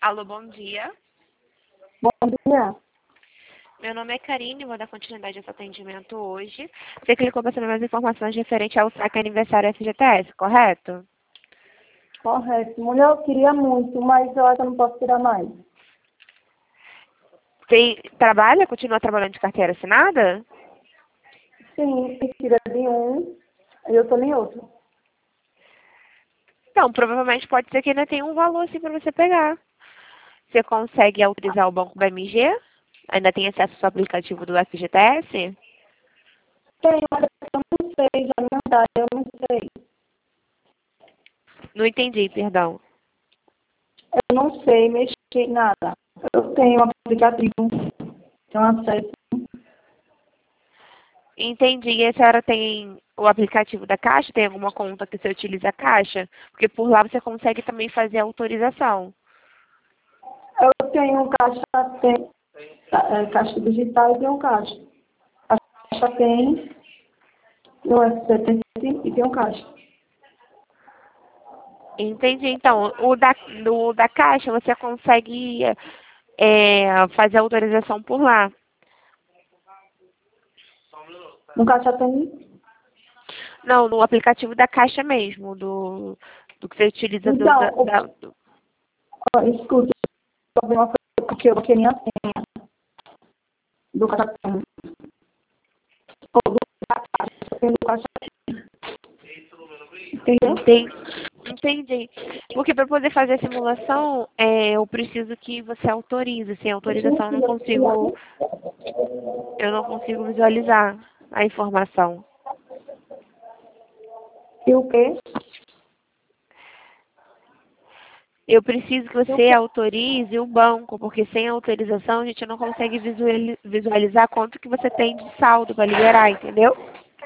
Alô, bom dia. Bom dia. Meu nome é Karine, vou dar continuidade a esse atendimento hoje. Você clicou para saber mais informações referente ao saque aniversário FGTS, correto? Correto. Mulher, eu queria muito, mas eu acho que eu não posso tirar mais. Você trabalha, continua trabalhando de carteira assinada? Sim, se tira de um, e eu tô em outro. Então, provavelmente pode ser que ainda tenha um valor assim para você pegar. Você consegue autorizar o banco da MG? Ainda tem acesso ao seu aplicativo do FGTS? Tem, mas eu não sei, já não dá, eu não sei. Não entendi, perdão. Eu não sei mexer em nada. Eu tenho um aplicativo, tenho acesso. Entendi. E a senhora tem o aplicativo da Caixa? Tem alguma conta que você utiliza a Caixa? Porque por lá você consegue também fazer a autorização. Eu tenho um caixa, caixa digital e tenho um caixa. A caixa tem no FCT e tem um caixa. Entendi. Então, o da Caixa você consegue fazer a autorização por lá. No caixa tem. Não, no aplicativo da Caixa mesmo, do que você utiliza Então, escuta, uma coisa que eu queria senha do caixa tem. Ou do caixa, tem do caixa. Entendeu? Entendi. Porque para poder fazer a simulação, eu preciso que você autorize. Sem autorização eu não consigo visualizar a informação. E o quê? Eu preciso que E o você quê? autorize o banco, porque sem autorização a gente não consegue visualizar quanto que você tem de saldo para liberar, entendeu?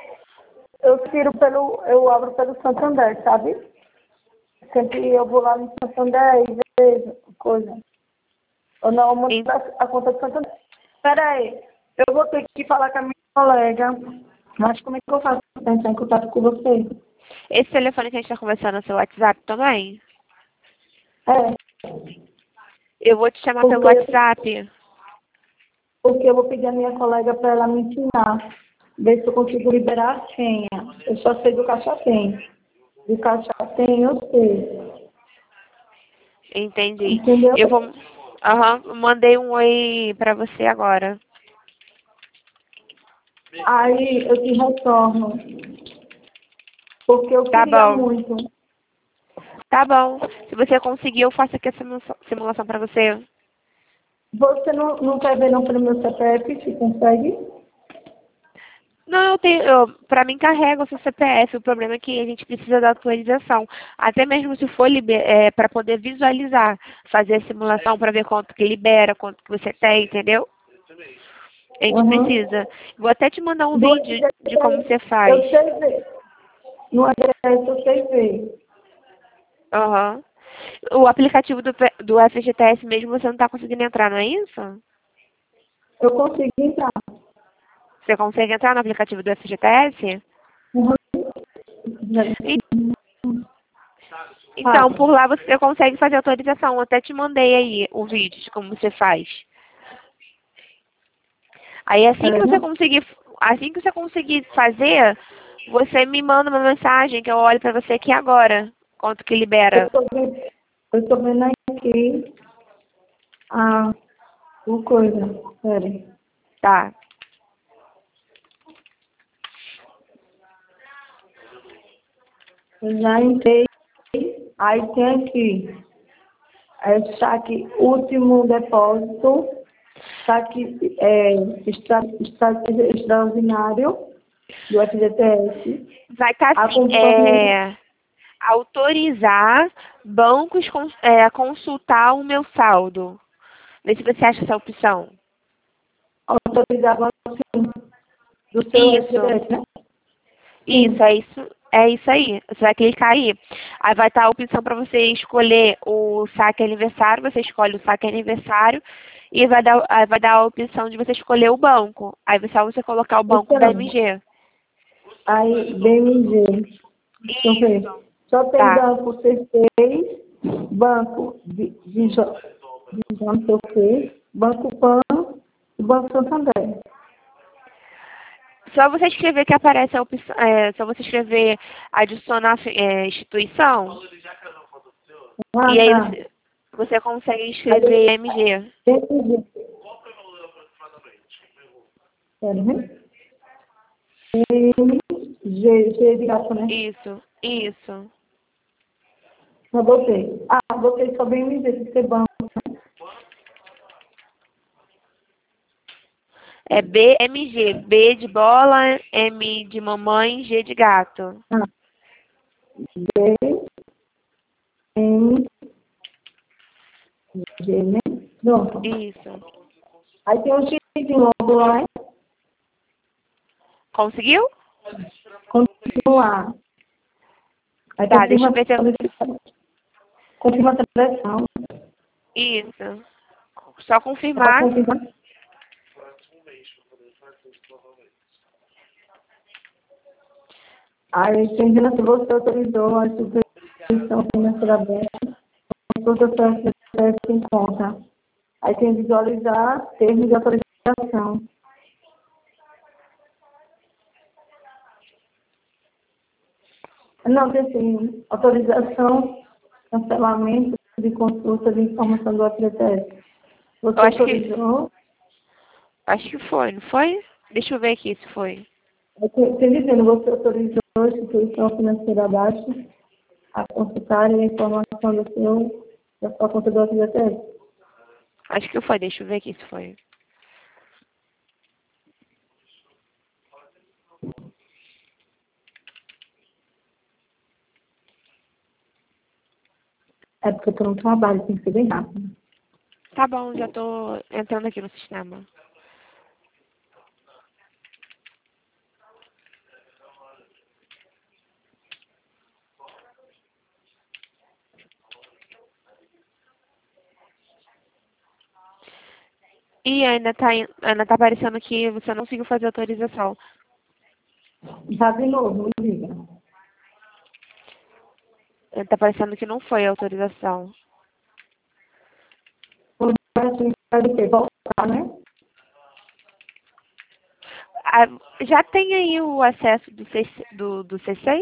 Eu abro pelo Santander, sabe? Sempre eu vou lá no Santander e vejo coisa. Eu não mando En- a conta do Santander. Espera aí, eu vou ter que falar com a minha colega. Mas como é que eu faço para entrar em contato com você? Esse telefone que a gente está conversando no seu WhatsApp também? É, Eu vou te chamar pelo porque, WhatsApp. porque eu vou pedir a minha colega para ela me ensinar. Ver se eu consigo liberar a senha. Eu só sei do caixa tem. Do caixa tem, eu sei. Entendi. Entendeu? Eu vou. Aham, mandei um oi para você agora. Aí eu te retorno. Porque eu Tá queria bom. muito. Tá bom. Se você conseguir, eu faço aqui a simulação para você. Você não quer ver não pelo meu CPF, se consegue? Não, para mim carrega o seu CPF. O problema é que a gente precisa da atualização. Até mesmo se for para poder visualizar, fazer a simulação para ver quanto que libera, quanto que você tem, entendeu? A gente Uhum. precisa. Vou até te mandar um Do vídeo de como você FGTS, faz. eu sei ver. No FGTS eu sei ver. Aham. O aplicativo do FGTS mesmo você não está conseguindo entrar, não é isso? Eu consigo entrar. Você consegue entrar no aplicativo do FGTS? Uhum. E- Então, Fala. por lá você consegue fazer autorização. Eu até te mandei aí o vídeo de como você faz. Aí É. assim que você conseguir fazer, você me manda uma mensagem que eu olho pra você aqui agora. Quanto que libera. Eu tô vendo aqui a o coisa. Pera aí. Tá. Eu já entrei. Aí tem aqui. Saque último depósito. Saque extraordinário do FGTS. Vai estar assim, Acompanhamento. autorizar bancos a consultar o meu saldo. Vê se você acha essa opção. Autorizado do seu Isso. FGTS, né? Isso, Sim. é isso aí. Você vai clicar aí. Aí vai estar a opção para você escolher o saque aniversário, você escolhe o saque aniversário e aí vai dar a opção de você escolher o banco. Aí é só você colocar o banco da Então, MG. aí, BMG, deixa eu ver. Isso. Só tem Tá. banco C6, banco de não sei o quê, Banco Pan e Banco Santander. Só você escrever que aparece a opção, só você escrever adicionar instituição, Ah, e aí tá. você consegue Aí, escrever MG. entendi. Pera, né? G de gato, né? Isso. Eu botei. Ah, botei só bem MG, de ser banco. É BMG. B de bola, M de mamãe, G de gato. Ah, B, M, G, né? Pronto. Isso. Aí tem um X de novo lá, hein? Conseguiu? Continuar. Aí Tá, deixa eu ver se eu... confirma a seleção. Isso. Só É para confirmar. confirmar. Aí tem dizendo se você autorizou a subscrição financeira aberta, todas as em conta. Aí tem visualizar termos de autorização. Não, tem assim, autorização, cancelamento de consulta de informação do FGTS. Você Eu autorizou, acho que foi, não foi? Deixa eu ver aqui se foi. tem dizendo, você autorizou a instituição financeira abaixo a consultar a informação da sua conta do FGTS. Acho que foi, deixa eu ver aqui se foi. É porque eu estou no trabalho, tem que ser bem rápido. Tá bom, já tô entrando aqui no sistema. E ainda tá aparecendo que você não conseguiu fazer autorização. Já de novo, me diga. Tá aparecendo que não foi a autorização. Quando assim, faz o quê? Voltar, né? Ah, já tem aí o acesso do C6?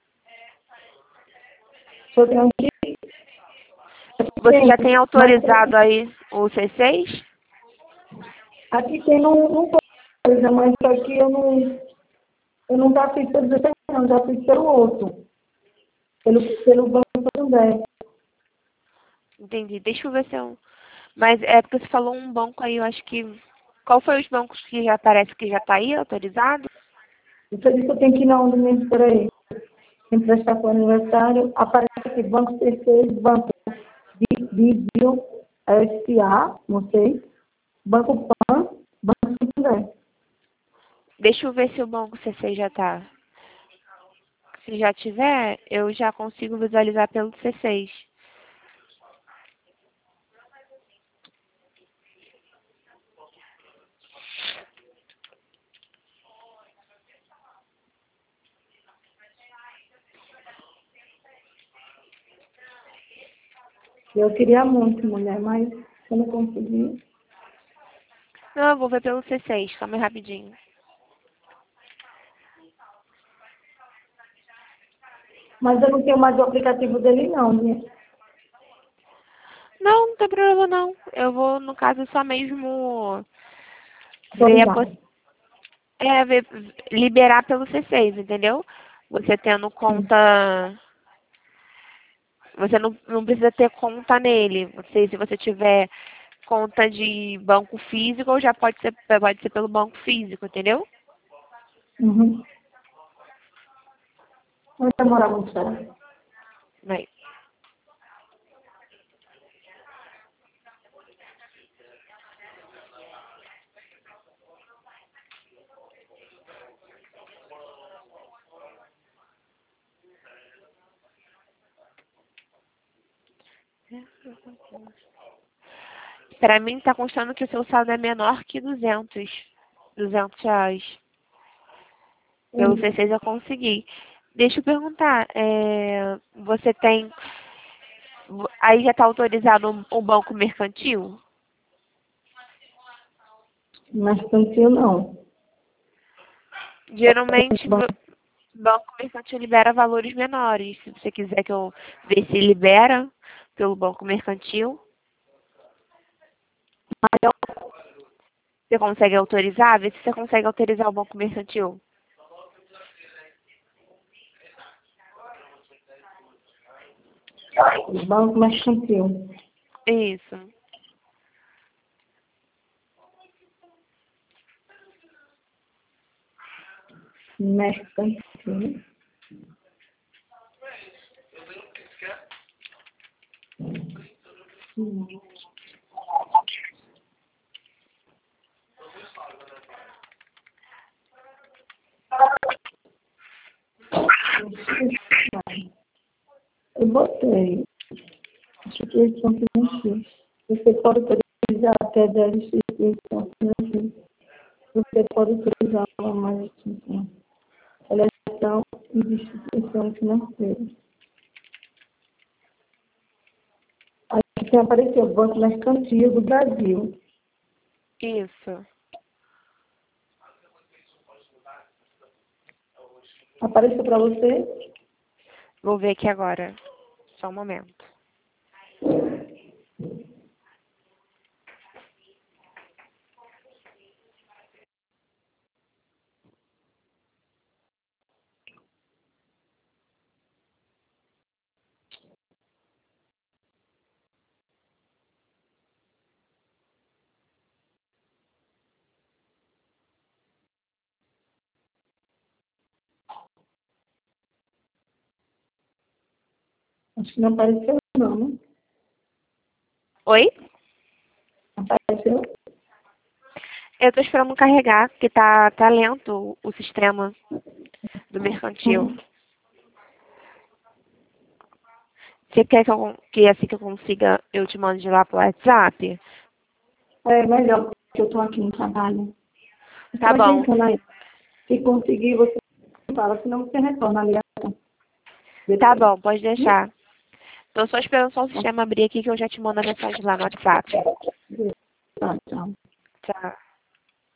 Se eu tenho que Você tem, já tem mas autorizado aí o C6? aqui tem não coisa, mas aqui eu não já fiz pelo 16, não, já fiz pelo outro. Pelo Banco Santander. Entendi. Deixa eu ver se eu... Mas é porque você falou um banco aí, eu acho que... Qual foi os bancos que já aparece que já tá aí autorizado? Você disse que eu tenho que ir na onde mesmo, peraí. Emprestar para o aniversário, aparece aqui, Banco C6, Banco Bio, SA, não sei, Banco Pan, Banco Santander. Deixa eu ver se o banco C6 já tá. Se já tiver, eu já consigo visualizar pelo C6. Eu queria muito, mulher, mas eu não consegui. Não, eu vou ver pelo C6, calma aí rapidinho. Mas eu não tenho mais o aplicativo dele, não, né? Não, não tem problema não. Eu vou, no caso, só mesmo ver Autorizado. liberar pelo C6, entendeu? Você tendo Sim. conta. Você não precisa ter conta nele. Se você tiver conta de banco físico, já pode ser pelo banco físico, entendeu? Uhum. Não vai demorar muito, será? Mas, pra mim tá constando que o seu saldo é menor que 200 reais. Pelo Sim. C6 eu consegui. Deixa eu perguntar, você tem Aí já está autorizado um banco mercantil? Mercantil não. Geralmente, banco mercantil libera valores menores. Se você quiser que eu veja se libera pelo banco mercantil, você consegue autorizar? Vê se você consegue autorizar o banco mercantil. Banco mercantil. Isso. Mercantil. Eu botei. Acho que eles são financeiros. Você pode autorizar até 10 instituições financeiras. Você pode autorizar uma mais instituição. Seleção e distribuição financeira. Aqui apareceu o Banco Mercantil do Brasil. Isso. Apareceu para você? Vou ver aqui agora. Só um momento. Acho que não apareceu não, né? Oi? Apareceu? Eu estou esperando carregar, porque tá lento o sistema do mercantil. Você quer que assim que eu consiga, eu te mande lá pro WhatsApp? É melhor, porque eu estou aqui no trabalho. Tá Só bom. tentando aí. Se conseguir, você fala, senão você retorna a ligação. Tá bom, pode deixar. Tô só esperando só o sistema abrir aqui que eu já te mando a mensagem lá no WhatsApp. Tá, tchau. Tchau.